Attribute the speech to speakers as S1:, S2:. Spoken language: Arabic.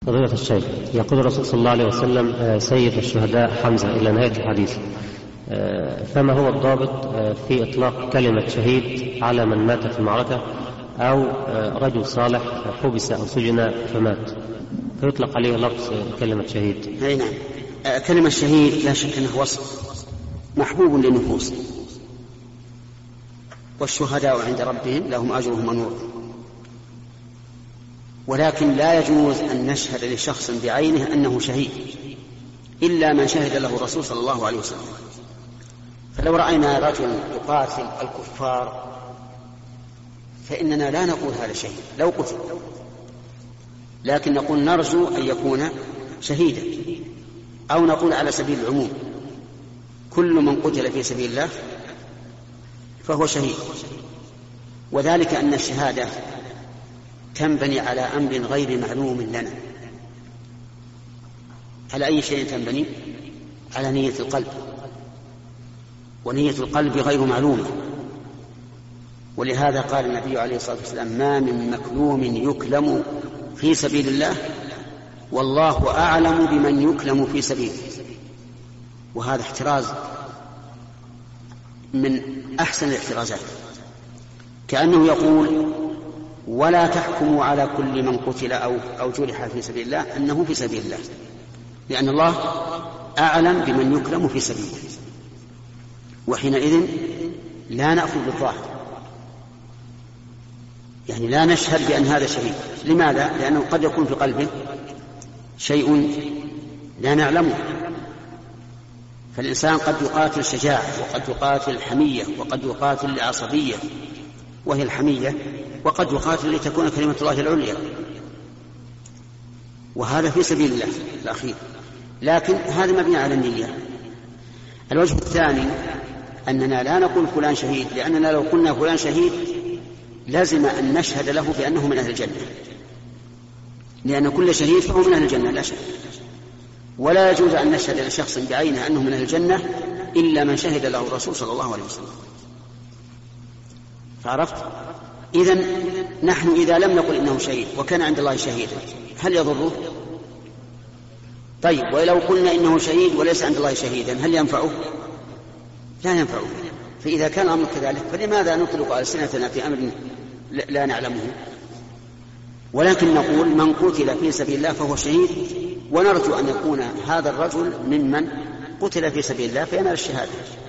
S1: فضيلة الشيخ، يقول الرسول صلى الله عليه وسلم سيد الشهداء حمزة إلى نهاية الحديث، فما هو الضابط في إطلاق كلمة شهيد على من مات في المعركة أو رجل صالح حبس أو سجن فمات فيطلق عليه لفظ كلمة شهيد؟
S2: أي نعم، كلمة شهيد لا شك أنه وصف محبوب للنفوس، والشهداء عند ربهم لهم أجرهم ونورهم، ولكن لا يجوز أن نشهد لشخص بعينه أنه شهيد إلا من شهد له الرسول صلى الله عليه وسلم. فلو رأينا رجل يقاتل الكفار فإننا لا نقول هذا شهيد لو قتل، لكن نقول نرجو أن يكون شهيدا، أو نقول على سبيل العموم كل من قتل في سبيل الله فهو شهيد. وذلك أن الشهادة تنبني على أمر غير معلوم لنا. على أي شيء تنبني؟ على نية القلب، ونية القلب غير معلومة. ولهذا قال النبي عليه الصلاة والسلام: ما من مكلوم يكلم في سبيل الله والله أعلم بمن يكلم في سبيله. وهذا احتراز من أحسن الاحترازات، كأنه يقول: ولا تحكموا على كل من قتل أو جرح في سبيل الله أنه في سبيل الله، لأن الله أعلم بمن يكلم في سبيله. وحينئذ لا نأخذ بالظاهر، يعني لا نشهد بأن هذا شهيد. لماذا؟ لأنه قد يكون في قلبه شيء لا نعلمه. فالإنسان قد يقاتل شجاعة، وقد يقاتل حمية، وقد يقاتل العصبية وهي الحمية، وقد يقاتل لتكون كلمة الله العليا، وهذا في سبيل الله الأخير، لكن هذا مبني على النية. الوجه الثاني أننا لا نقول فلان شهيد، لأننا لو قلنا فلان شهيد لازم أن نشهد له بأنه من أهل الجنة، لأن كل شهيد فهو من أهل الجنة لا شك. ولا يجوز أن نشهد لشخص بعينه أنه من أهل الجنة إلا من شهد له الرسول صلى الله عليه وسلم. فعرفت؟ إذن نحن إذا لم نقل إنه شهيد وكان عند الله شهيدا هل يضره؟ طيب، ولو قلنا إنه شهيد وليس عند الله شهيدا هل ينفعه؟ لا ينفعه. فإذا كان الأمر كذلك فلماذا نطلق ألسنتنا في أمر لا نعلمه؟ ولكن نقول: من قتل في سبيل الله فهو شهيد، ونرجو أن يكون هذا الرجل ممن قتل في سبيل الله فينال الشهادة.